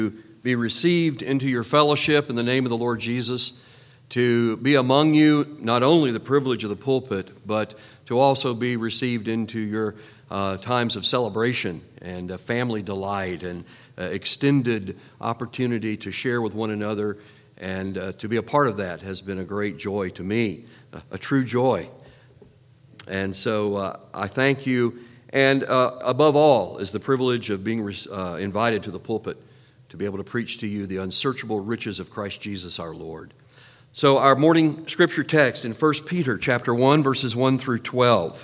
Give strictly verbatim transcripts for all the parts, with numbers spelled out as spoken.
be received into your fellowship in the name of the Lord Jesus, to be among you, not only the privilege of the pulpit, but to also be received into your uh, times of celebration and uh, family delight and uh, extended opportunity to share with one another, and uh, to be a part of that has been a great joy to me, a, a true joy. And so uh, I thank you, and uh, above all is the privilege of being uh, invited to the pulpit to be able to preach to you the unsearchable riches of Christ Jesus our Lord. So our morning scripture text in First Peter chapter one, verses one through twelve.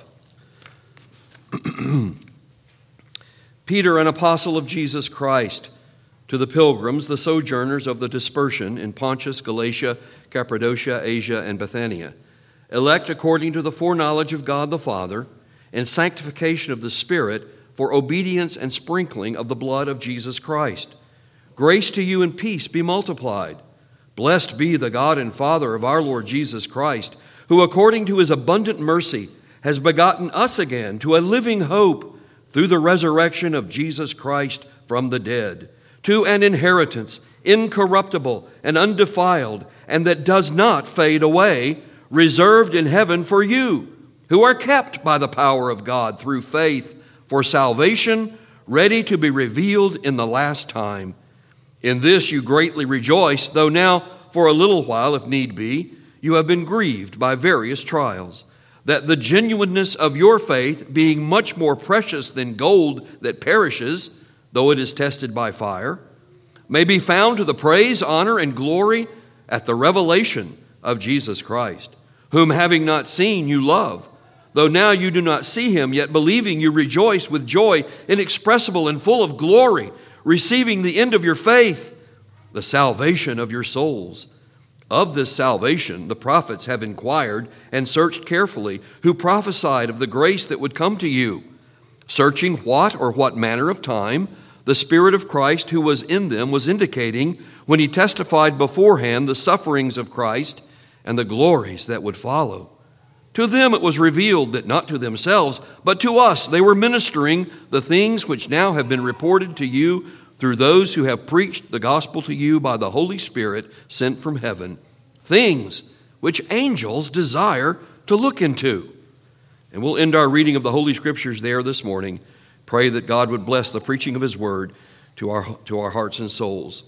Peter, an apostle of Jesus Christ, to the pilgrims, the sojourners of the dispersion in Pontus, Galatia, Cappadocia, Asia, and Bithynia, elect according to the foreknowledge of God the Father, and sanctification of the Spirit, for obedience and sprinkling of the blood of Jesus Christ. Grace to you and peace be multiplied. Blessed be the God and Father of our Lord Jesus Christ, who according to his abundant mercy has begotten us again to a living hope through the resurrection of Jesus Christ from the dead, to an inheritance incorruptible and undefiled, and that does not fade away, reserved in heaven for you, who are kept by the power of God through faith for salvation, ready to be revealed in the last time. In this you greatly rejoice, though now for a little while, if need be, you have been grieved by various trials, that the genuineness of your faith, being much more precious than gold that perishes, though it is tested by fire, may be found to the praise, honor, and glory at the revelation of Jesus Christ, whom having not seen you love, though now you do not see him, yet believing you rejoice with joy inexpressible and full of glory, receiving the end of your faith, the salvation of your souls. Of this salvation the prophets have inquired and searched carefully, who prophesied of the grace that would come to you, searching what or what manner of time the Spirit of Christ who was in them was indicating when he testified beforehand the sufferings of Christ and the glories that would follow. To them it was revealed that not to themselves, but to us they were ministering the things which now have been reported to you through those who have preached the gospel to you by the Holy Spirit sent from heaven, things which angels desire to look into. And we'll end our reading of the Holy Scriptures there this morning. Pray that God would bless the preaching of his word to our, to our hearts and souls.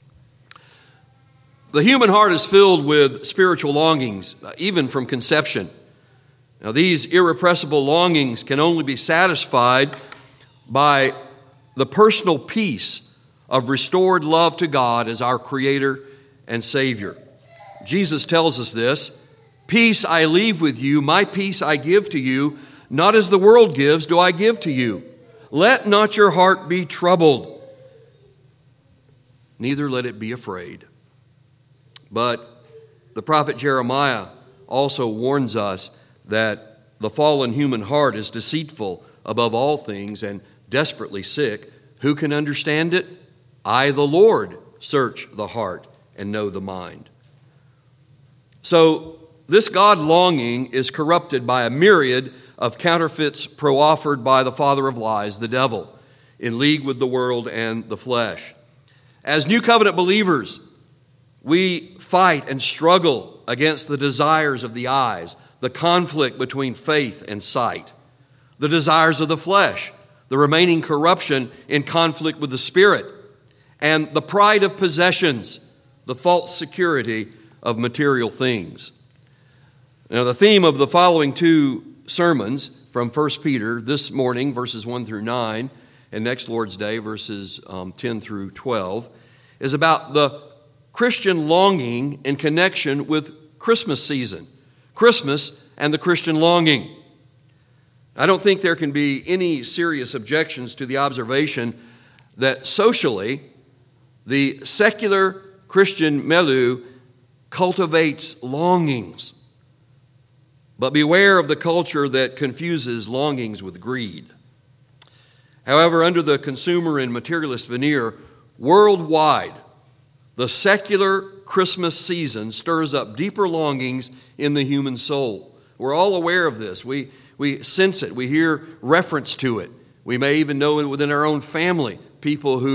The human heart is filled with spiritual longings, even from conception. Now, these irrepressible longings can only be satisfied by the personal peace of restored love to God as our Creator and Savior. Jesus tells us this: "Peace I leave with you, my peace I give to you, not as the world gives do I give to you. Let not your heart be troubled, neither let it be afraid." But the prophet Jeremiah also warns us that the fallen human heart is deceitful above all things and desperately sick. Who can understand it? I, the Lord, search the heart and know the mind. So this God longing is corrupted by a myriad of counterfeits pro-offered by the father of lies, the devil, in league with the world and the flesh. As New Covenant believers, we fight and struggle against the desires of the eyes, the conflict between faith and sight, the desires of the flesh, the remaining corruption in conflict with the Spirit, and the pride of possessions, the false security of material things. Now, the theme of the following two sermons from First Peter this morning, verses one through nine, and next Lord's Day, verses um, ten through twelve, is about the Christian longing in connection with Christmas season. Christmas and the Christian longing. I don't think there can be any serious objections to the observation that socially, the secular Christian milieu cultivates longings. But beware of the culture that confuses longings with greed. However, under the consumer and materialist veneer, worldwide, the secular Christmas season stirs up deeper longings in the human soul. We're all aware of this. We, we sense it. We hear reference to it. We may even know it within our own family, people who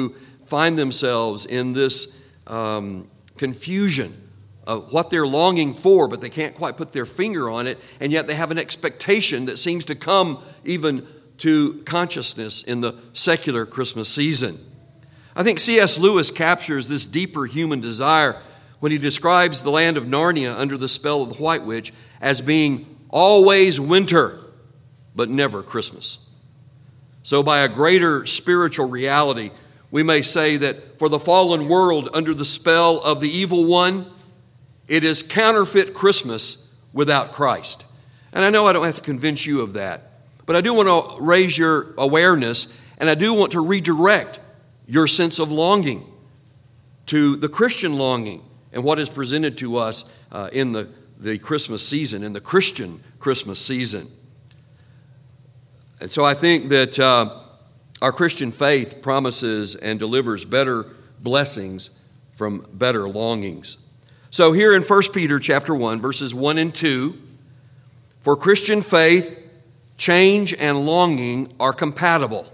find themselves in this um, confusion of what they're longing for, but they can't quite put their finger on it, and yet they have an expectation that seems to come even to consciousness in the secular Christmas season. I think C S Lewis captures this deeper human desire when he describes the land of Narnia under the spell of the White Witch as being always winter, but never Christmas. So by a greater spiritual reality, we may say that for the fallen world under the spell of the evil one, it is counterfeit Christmas without Christ. And I know I don't have to convince you of that, but I do want to raise your awareness, and I do want to redirect your sense of longing to the Christian longing and what is presented to us uh, in the, the Christmas season, in the Christian Christmas season. And so I think that uh, our Christian faith promises and delivers better blessings from better longings. So here in First Peter chapter one, verses one and two, for Christian faith, change and longing are compatible.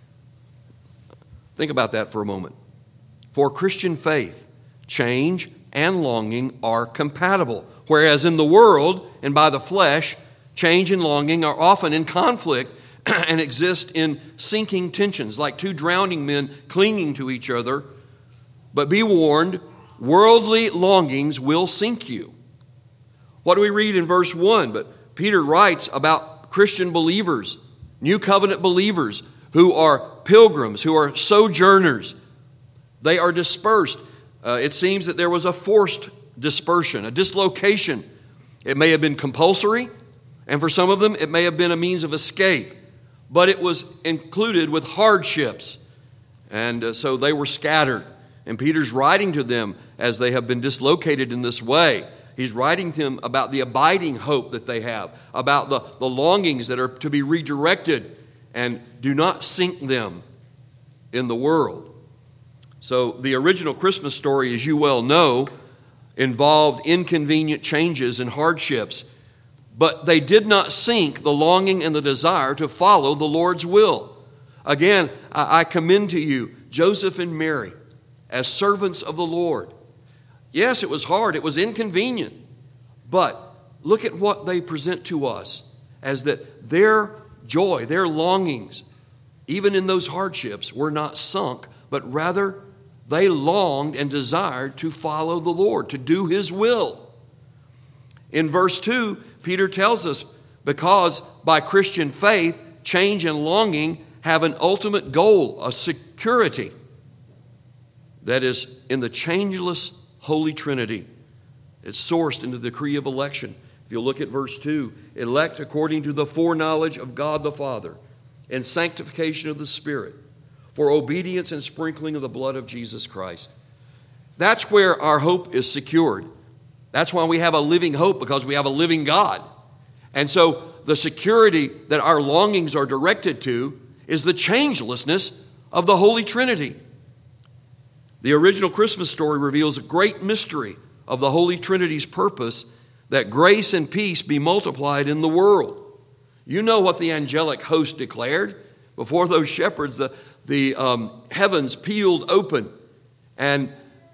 Think about that for a moment. For Christian faith, change and longing are compatible. Whereas in the world and by the flesh, change and longing are often in conflict and exist in sinking tensions, like two drowning men clinging to each other. But be warned, worldly longings will sink you. What do we read in verse one? But Peter writes about Christian believers, new covenant believers, who are pilgrims, who are sojourners. They are dispersed. Uh, it seems that there was a forced dispersion, a dislocation. It may have been compulsory, and for some of them it may have been a means of escape, but it was included with hardships. And uh, so they were scattered. And Peter's writing to them as they have been dislocated in this way. He's writing to them about the abiding hope that they have, about the, the longings that are to be redirected, and do not sink them in the world. So the original Christmas story, as you well know, involved inconvenient changes and hardships, but they did not sink the longing and the desire to follow the Lord's will. Again, I commend to you Joseph and Mary as servants of the Lord. Yes, it was hard, it was inconvenient, but look at what they present to us as that their joy, their longings, even in those hardships, were not sunk, but rather they longed and desired to follow the Lord, to do His will. In verse two, Peter tells us, because by Christian faith, change and longing have an ultimate goal, a security that is in the changeless Holy Trinity. It's sourced in the decree of election. If you look at verse two, elect according to the foreknowledge of God the Father and sanctification of the Spirit for obedience and sprinkling of the blood of Jesus Christ. That's where our hope is secured. That's why we have a living hope, because we have a living God. And so the security that our longings are directed to is the changelessness of the Holy Trinity. The original Christmas story reveals a great mystery of the Holy Trinity's purpose, that grace and peace be multiplied in the world. You know what the angelic host declared. Before those shepherds, the, the um, heavens peeled open, and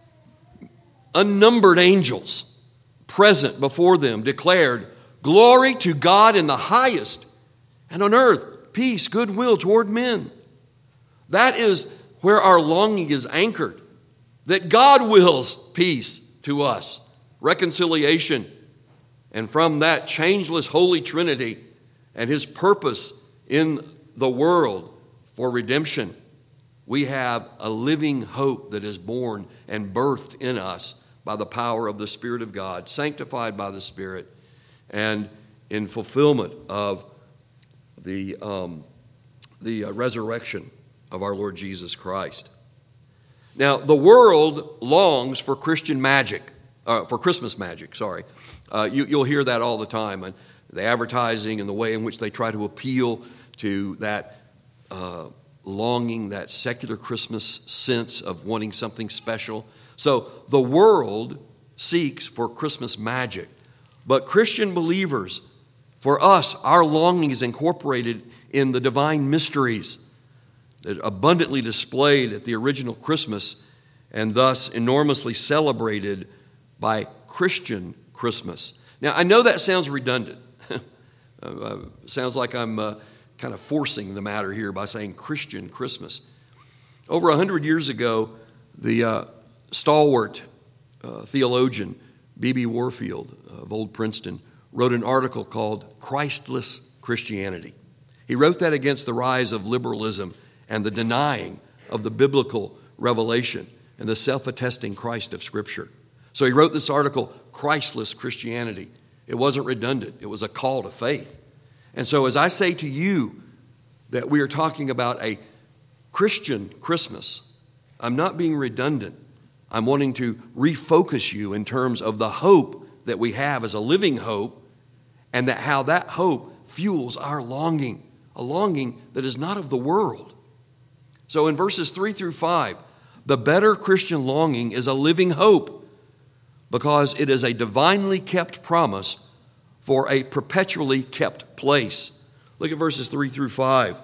unnumbered angels present before them declared, "Glory to God in the highest, and on earth peace, goodwill toward men." That is where our longing is anchored, that God wills peace to us, reconciliation, and from that changeless Holy Trinity and His purpose in the world for redemption, we have a living hope that is born and birthed in us by the power of the Spirit of God, sanctified by the Spirit, and in fulfillment of the, um, the uh, resurrection of our Lord Jesus Christ. Now, the world longs for Christian magic, uh, for Christmas magic, sorry. Uh, you, you'll hear that all the time, and the advertising and the way in which they try to appeal to that uh, longing, that secular Christmas sense of wanting something special. So the world seeks for Christmas magic, but Christian believers, for us, our longing is incorporated in the divine mysteries. abundantly displayed at the original Christmas and thus enormously celebrated by Christian Christmas. Now, I know that sounds redundant. uh, sounds like I'm uh, kind of forcing the matter here by saying Christian Christmas. Over a hundred years ago, the uh, stalwart uh, theologian B B Warfield of Old Princeton wrote an article called Christless Christianity. He wrote that against the rise of liberalism and the denying of the biblical revelation and the self-attesting Christ of Scripture. So he wrote this article, Christless Christianity. It wasn't redundant. It was a call to faith. And so as I say to you that we are talking about a Christian Christmas, I'm not being redundant. I'm wanting to refocus you in terms of the hope that we have as a living hope, and that how that hope fuels our longing, a longing that is not of the world. So in verses three through five, the better Christian longing is a living hope because it is a divinely kept promise for a perpetually kept place. Look at verses three through five.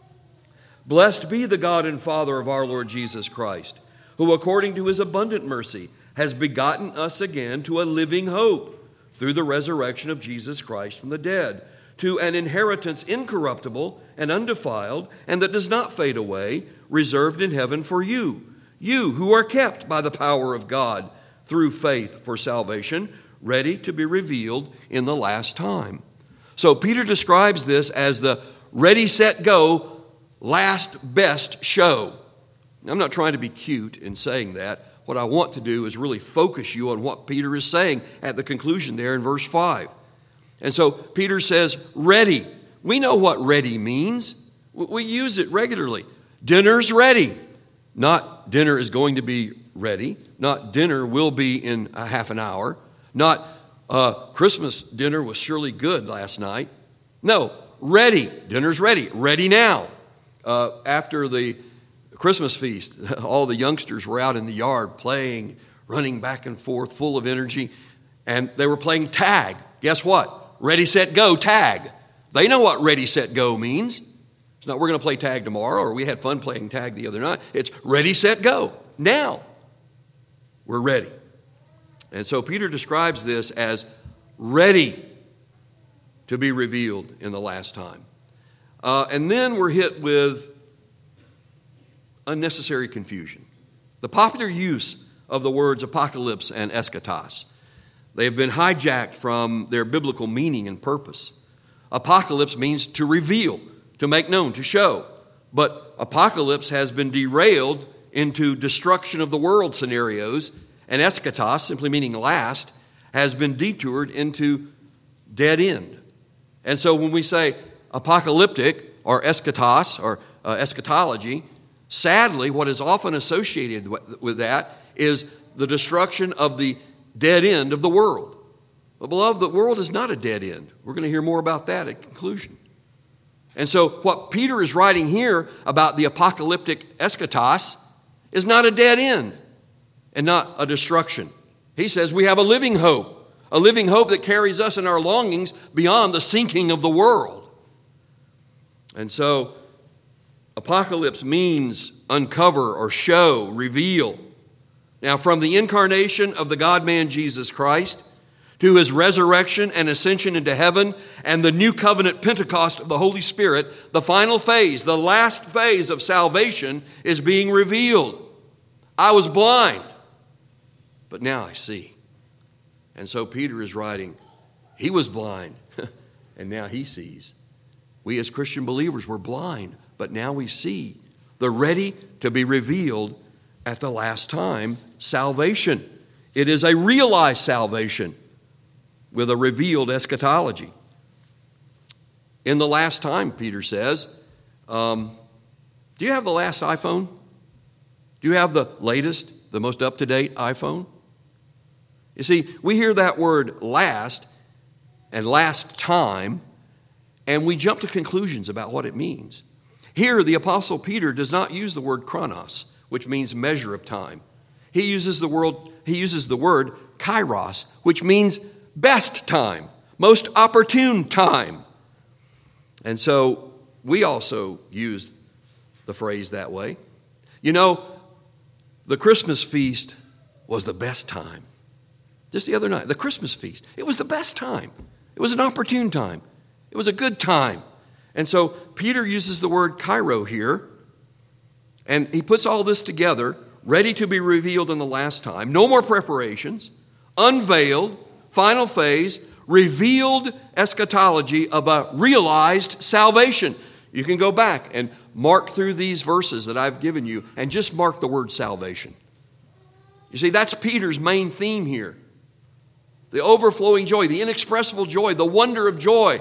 Blessed be the God and Father of our Lord Jesus Christ, who according to his abundant mercy has begotten us again to a living hope through the resurrection of Jesus Christ from the dead, to an inheritance incorruptible and undefiled, and that does not fade away, reserved in heaven for you, you who are kept by the power of God through faith for salvation, ready to be revealed in the last time. So Peter describes this as the ready, set, go, last best show. I'm not trying to be cute in saying that. What I want to do is really focus you on what Peter is saying at the conclusion there in verse five. And so Peter says, ready. We know what ready means. We use it regularly. Dinner's ready. Not dinner is going to be ready. Not dinner will be in a half an hour. Not uh, Christmas dinner was surely good last night. No, ready. Dinner's ready. Ready now. Uh, after the Christmas feast, all the youngsters were out in the yard playing, running back and forth, full of energy, and they were playing tag. Guess what? Ready, set, go, tag. They know what ready, set, go means. It's not we're going to play tag tomorrow, or we had fun playing tag the other night. It's ready, set, go. Now we're ready. And so Peter describes this as ready to be revealed in the last time. Uh, and then we're hit with unnecessary confusion. The popular use of the words apocalypse and eschatos. They have been hijacked from their biblical meaning and purpose. Apocalypse means to reveal, to make known, to show. But apocalypse has been derailed into destruction of the world scenarios, and eschatos, simply meaning last, has been detoured into dead end. And so when we say apocalyptic or eschatos or uh, eschatology, sadly, what is often associated with that is the destruction of the dead end of the world. But beloved, the world is not a dead end. We're going to hear more about that at conclusion. And so what Peter is writing here about the apocalyptic eschatos is not a dead end and not a destruction. He says we have a living hope, a living hope that carries us in our longings beyond the sinking of the world. And so apocalypse means uncover or show, reveal. Now, from the incarnation of the God-man Jesus Christ to his resurrection and ascension into heaven and the new covenant Pentecost of the Holy Spirit, the final phase, the last phase of salvation is being revealed. I was blind, but now I see. And so Peter is writing, he was blind, and now he sees. We as Christian believers were blind, but now we see the ready to be revealed at the last time salvation. It is a realized salvation with a revealed eschatology. In the last time, Peter says, um, do you have the last iPhone? Do you have the latest, the most up-to-date iPhone? You see, we hear that word last and last time, and we jump to conclusions about what it means. Here, the Apostle Peter does not use the word chronos, which means measure of time. He uses the word, he uses the word kairos, which means best time, most opportune time. And so we also use the phrase that way. You know, the Christmas feast was the best time. Just the other night, the Christmas feast. It was the best time. It was an opportune time. It was a good time. And so Peter uses the word kairo here, and he puts all this together, ready to be revealed in the last time. No more preparations, unveiled, final phase, revealed eschatology of a realized salvation. You can go back and mark through these verses that I've given you and just mark the word salvation. You see, that's Peter's main theme here. The overflowing joy, the inexpressible joy, the wonder of joy.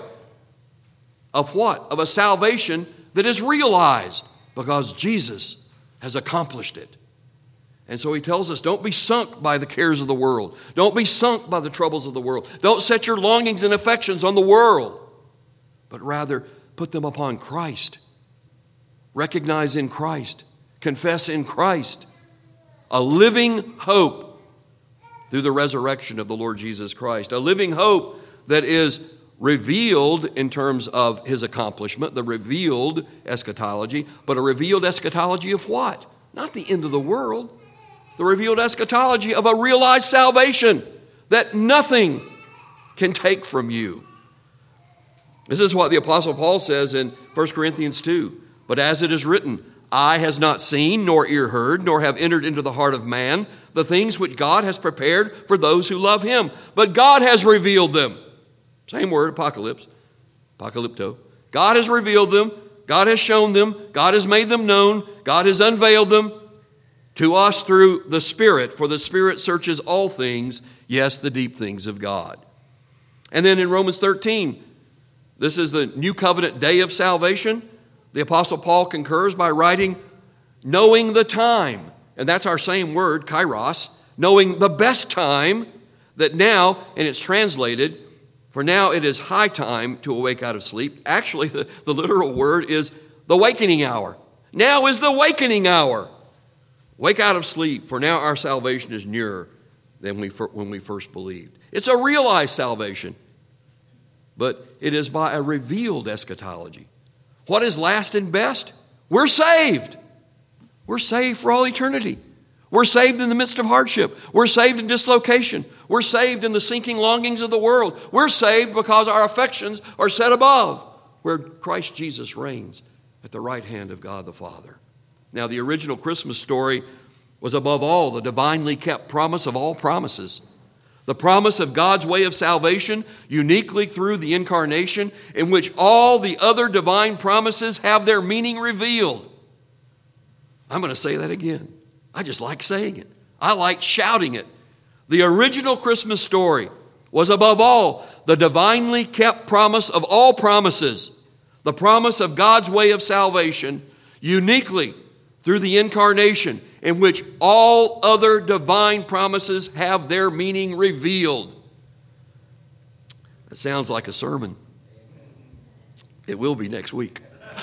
Of what? Of a salvation that is realized because Jesus has accomplished it. And so he tells us, don't be sunk by the cares of the world. Don't be sunk by the troubles of the world. Don't set your longings and affections on the world, but rather put them upon Christ. Recognize in Christ. Confess in Christ. A living hope through the resurrection of the Lord Jesus Christ. A living hope that is revealed in terms of his accomplishment, the revealed eschatology, but a revealed eschatology of what? Not the end of the world. The revealed eschatology of a realized salvation that nothing can take from you. This is what the Apostle Paul says in First Corinthians two. But as it is written, eye has not seen, nor ear heard, nor have entered into the heart of man the things which God has prepared for those who love him. But God has revealed them. Same word, apocalypse, apocalypto. God has revealed them. God has shown them. God has made them known. God has unveiled them to us through the Spirit. For the Spirit searches all things, yes, the deep things of God. And then in Romans thirteen, this is the new covenant day of salvation. The Apostle Paul concurs by writing, knowing the time. And that's our same word, kairos. Knowing the best time, that now, and it's translated, for now it is high time to awake out of sleep. Actually, the, the literal word is the wakening hour. Now is the wakening hour. Wake out of sleep, for now our salvation is nearer than we, when we first believed. It's a realized salvation, but it is by a revealed eschatology. What is last and best? We're saved. We're saved for all eternity. We're saved in the midst of hardship. We're saved in dislocation. We're saved in the sinking longings of the world. We're saved because our affections are set above, where Christ Jesus reigns at the right hand of God the Father. Now, the original Christmas story was above all the divinely kept promise of all promises. The promise of God's way of salvation, uniquely through the incarnation, in which all the other divine promises have their meaning revealed. I'm going to say that again. I just like saying it. I like shouting it. The original Christmas story was above all the divinely kept promise of all promises. The promise of God's way of salvation, uniquely through the incarnation, in which all other divine promises have their meaning revealed. That sounds like a sermon. It will be next week.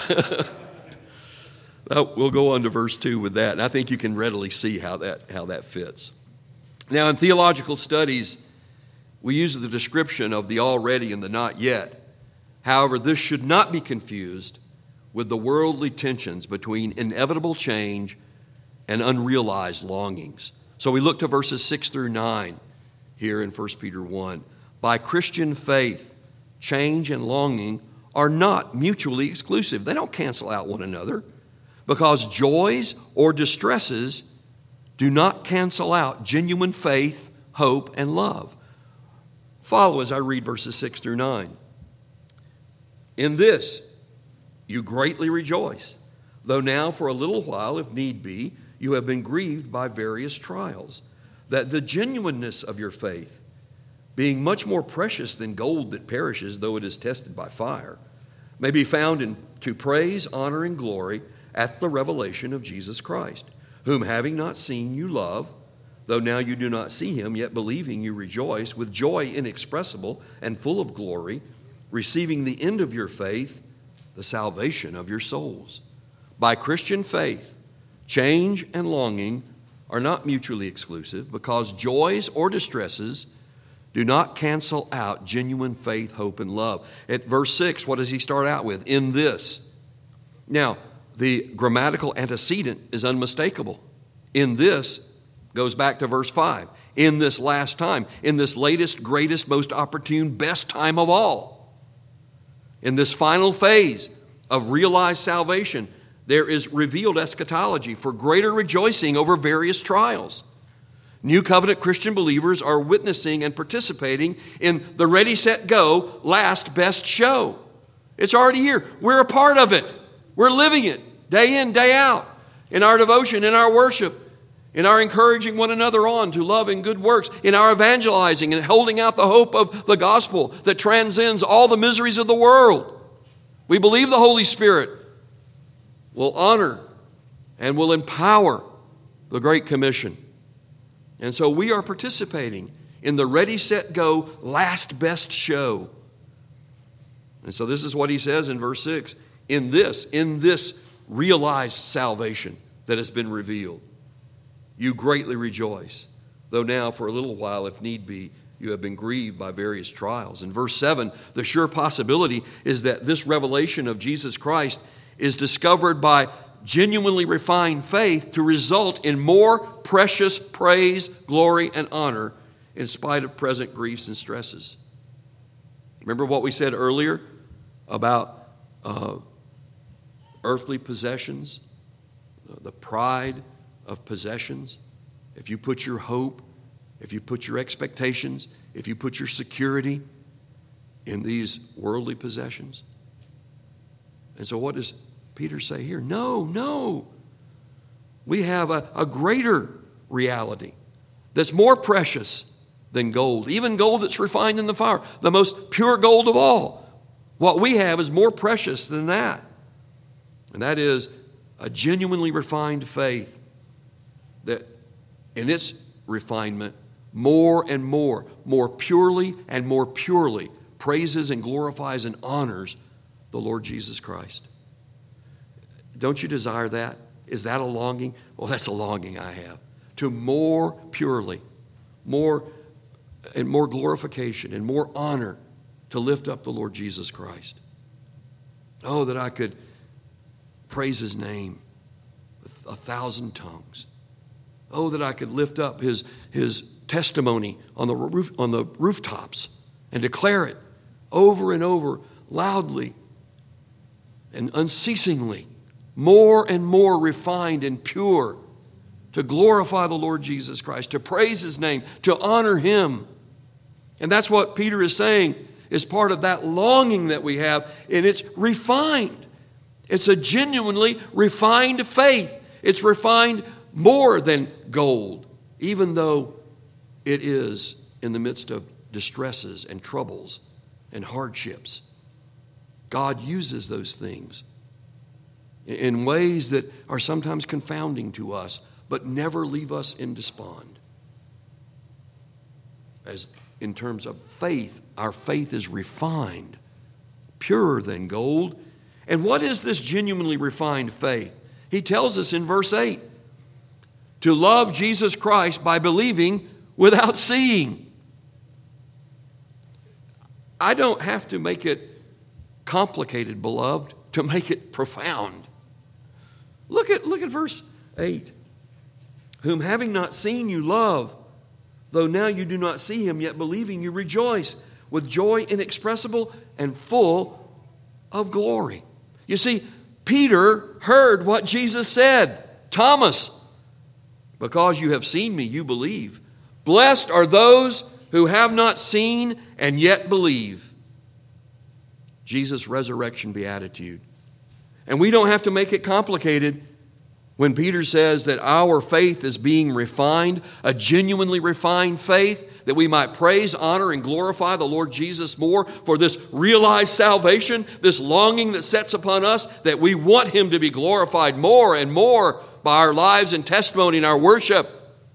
We'll go on to verse two with that, and I think you can readily see how that, how that fits. Now, in theological studies, we use the description of the already and the not yet. However, this should not be confused with the worldly tensions between inevitable change and unrealized longings. So we look to verses six through nine here in First Peter one. By Christian faith, change and longing are not mutually exclusive. They don't cancel out one another, because joys or distresses do not cancel out genuine faith, hope, and love. Follow as I read verses six through nine. In this you greatly rejoice, though now for a little while, if need be, you have been grieved by various trials, that the genuineness of your faith, being much more precious than gold that perishes, though it is tested by fire, may be found in to praise, honor, and glory at the revelation of Jesus Christ, whom having not seen you love, though now you do not see him, yet believing you rejoice with joy inexpressible and full of glory, receiving the end of your faith, the salvation of your souls. By Christian faith, change and longing are not mutually exclusive, because joys or distresses do not cancel out genuine faith, hope, and love. At verse six, what does he start out with? In this. Now, the grammatical antecedent is unmistakable. In this, goes back to verse five, in this last time, in this latest, greatest, most opportune, best time of all, in this final phase of realized salvation, there is revealed eschatology for greater rejoicing over various trials. New covenant Christian believers are witnessing and participating in the ready, set, go, last best show. It's already here. We're a part of it. We're living it day in, day out, in our devotion, in our worship, in our encouraging one another on to love and good works, in our evangelizing and holding out the hope of the gospel that transcends all the miseries of the world. We believe the Holy Spirit will honor and will empower the Great Commission. And so we are participating in the ready, set, go, last best show. And so this is what he says in verse six. In this, in this realized salvation that has been revealed, you greatly rejoice, though now for a little while, if need be, you have been grieved by various trials. In verse seven, the sure possibility is that this revelation of Jesus Christ is discovered by genuinely refined faith to result in more precious praise, glory, and honor in spite of present griefs and stresses. Remember what we said earlier about uh, earthly possessions, the pride of possessions? If you put your hope, if you put your expectations, if you put your security in these worldly possessions. And so what does Peter say here? No, no. We have a, a greater reality that's more precious than gold, even gold that's refined in the fire, the most pure gold of all. What we have is more precious than that. And that is a genuinely refined faith that in its refinement, more and more, more purely and more purely praises and glorifies and honors the Lord Jesus Christ. Don't you desire that? Is that a longing? Well, that's a longing I have. To more purely, more and more glorification and more honor to lift up the Lord Jesus Christ. Oh, that I could praise His name with a thousand tongues. Oh, that I could lift up His, His testimony on the roof, on the rooftops and declare it over and over loudly and unceasingly, more and more refined and pure, to glorify the Lord Jesus Christ, to praise His name, to honor Him. And that's what Peter is saying is part of that longing that we have, and it's refined. It's a genuinely refined faith. It's refined more than gold, even though it is in the midst of distresses and troubles and hardships. God uses those things in ways that are sometimes confounding to us, but never leave us in despond. As in terms of faith, our faith is refined, purer than gold. And what is this genuinely refined faith? He tells us in verse eight, to love Jesus Christ by believing without seeing. I don't have to make it complicated, beloved, to make it profound. Look at, look at verse eight. Whom having not seen you love, though now you do not see Him, yet believing you rejoice with joy inexpressible and full of glory. You see, Peter heard what Jesus said. Thomas, because you have seen me, you believe. Blessed are those who have not seen and yet believe. Jesus' resurrection beatitude. And we don't have to make it complicated when Peter says that our faith is being refined, a genuinely refined faith, that we might praise, honor, and glorify the Lord Jesus more for this realized salvation, this longing that sets upon us, that we want Him to be glorified more and more by our lives and testimony and our worship.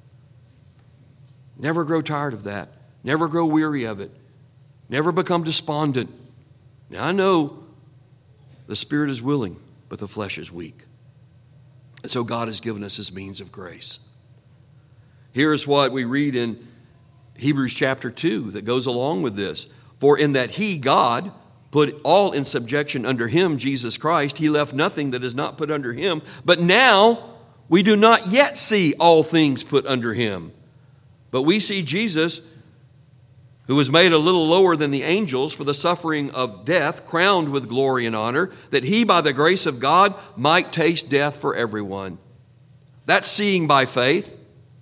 Never grow tired of that. Never grow weary of it. Never become despondent. Now, I know the spirit is willing, but the flesh is weak. And so God has given us His means of grace. Here is what we read in Hebrews chapter two that goes along with this. For in that He, God, put all in subjection under him, Jesus Christ. He left nothing that is not put under him. But now we do not yet see all things put under him. But we see Jesus, who was made a little lower than the angels for the suffering of death, crowned with glory and honor, that he, by the grace of God, might taste death for everyone. That's seeing by faith,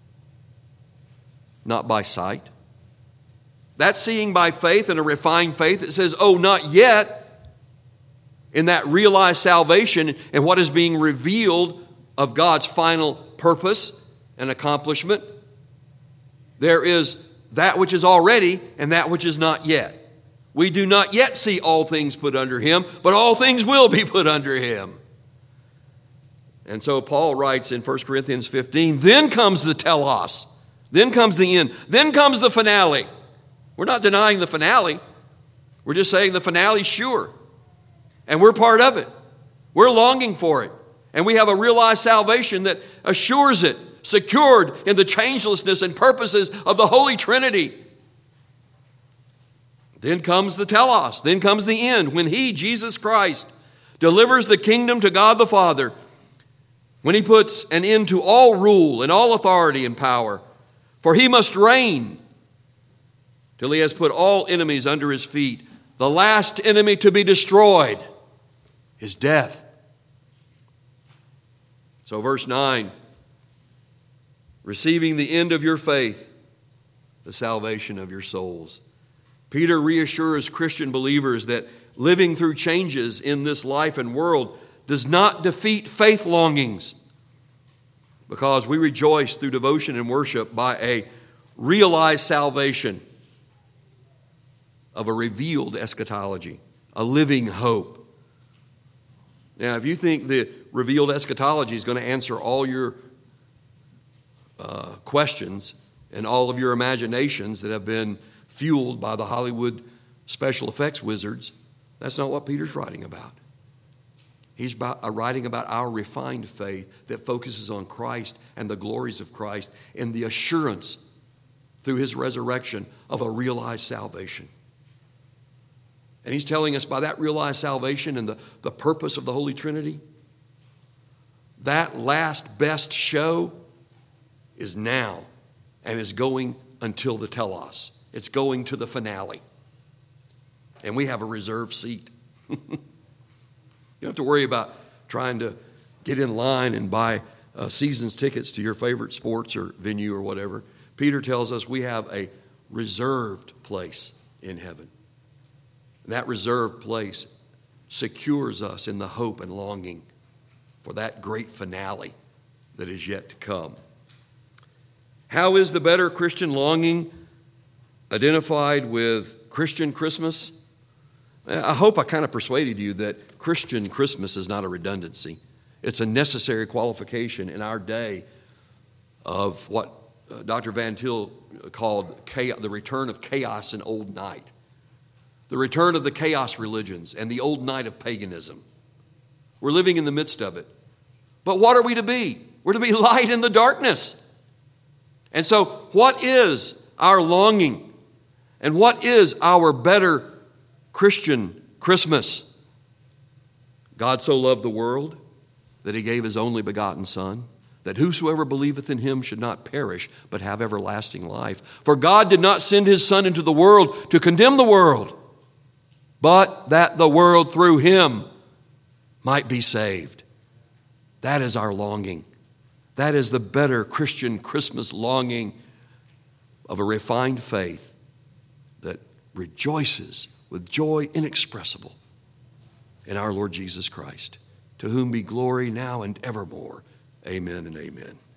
not by sight. That's seeing by faith, and a refined faith that says, oh, not yet, in that realized salvation and what is being revealed of God's final purpose and accomplishment. There is that which is already and that which is not yet. We do not yet see all things put under him, but all things will be put under him. And so Paul writes in First Corinthians fifteen, then comes the telos, then comes the end, then comes the finale. We're not denying the finale. We're just saying the finale's sure. And we're part of it. We're longing for it. And we have a realized salvation that assures it, secured in the changelessness and purposes of the Holy Trinity. Then comes the telos. Then comes the end, when he, Jesus Christ, delivers the kingdom to God the Father, when he puts an end to all rule and all authority and power. For he must reign till he has put all enemies under his feet. The last enemy to be destroyed is death. So verse nine, receiving the end of your faith, the salvation of your souls. Peter reassures Christian believers that living through changes in this life and world does not defeat faith longings, because we rejoice through devotion and worship by a realized salvation of a revealed eschatology, a living hope. Now, if you think the revealed eschatology is going to answer all your uh, questions and all of your imaginations that have been fueled by the Hollywood special effects wizards, that's not what Peter's writing about. He's about, uh, writing about our refined faith that focuses on Christ and the glories of Christ and the assurance through his resurrection of a realized salvation. And he's telling us by that realized salvation and the, the purpose of the Holy Trinity, that last best show is now and is going until the telos. It's going to the finale. And we have a reserved seat. You don't have to worry about trying to get in line and buy uh, season's tickets to your favorite sports or venue or whatever. Peter tells us we have a reserved place in heaven. That reserved place secures us in the hope and longing for that great finale that is yet to come. How is the better Christian longing identified with Christian Christmas? I hope I kind of persuaded you that Christian Christmas is not a redundancy. It's a necessary qualification in our day of what Doctor Van Til called chaos, the return of chaos and old night. The return of the chaos religions and the old night of paganism. We're living in the midst of it. But what are we to be? We're to be light in the darkness. And so what is our longing? And what is our better Christian Christmas? God so loved the world that he gave his only begotten Son, that whosoever believeth in him should not perish, but have everlasting life. For God did not send his Son into the world to condemn the world, but that the world through him might be saved. That is our longing. That is the better Christian Christmas longing of a refined faith that rejoices with joy inexpressible in our Lord Jesus Christ, to whom be glory now and evermore. Amen and amen.